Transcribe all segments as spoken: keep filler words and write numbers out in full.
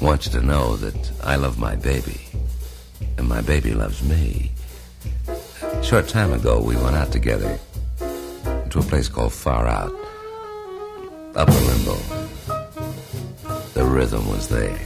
want you to know that I love my baby, and my baby loves me. A short time ago, we went out together to a place called Far Out, Upper Limbo. The rhythm was there.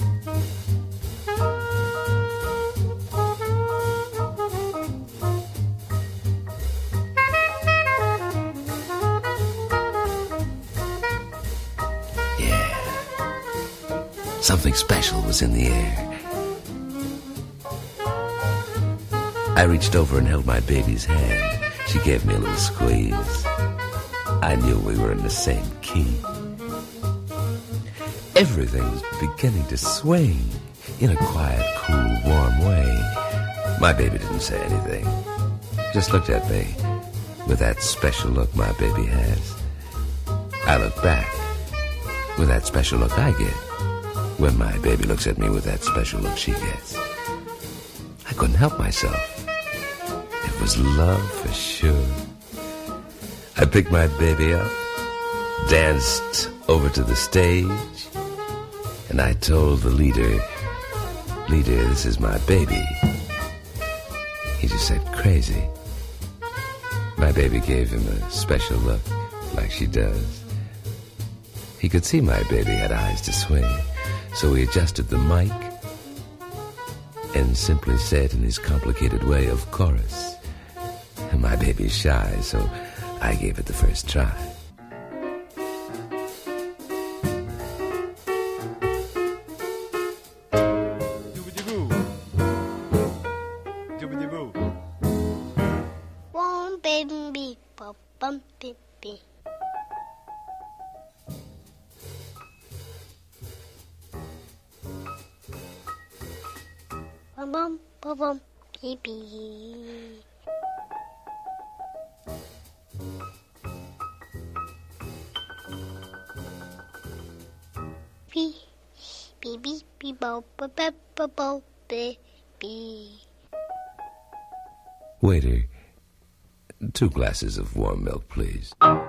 Something special was in the air. I reached over and held my baby's hand. She gave me a little squeeze. I knew we were in the same key. Everything was beginning to swing in a quiet, cool, warm way. My baby didn't say anything. Just looked at me with that special look my baby has. I looked back with that special look I get when my baby looks at me with that special look she gets. I couldn't help myself. It was love for sure. I picked my baby up, danced over to the stage, and I told the leader, "Leader, this is my baby." He just said, "Crazy." My baby gave him a special look, like she does. He could see my baby had eyes to swing. So he adjusted the mic and simply said in his complicated way, "Of course." And my baby's shy, so I gave it the first try. Doobity-boo. Doobity-boo. One baby, bum bum baby. Bum bum bum bum baby. Bee bee bee bee bo bo bo bo bo baby. Waiter, two glasses of warm milk, please.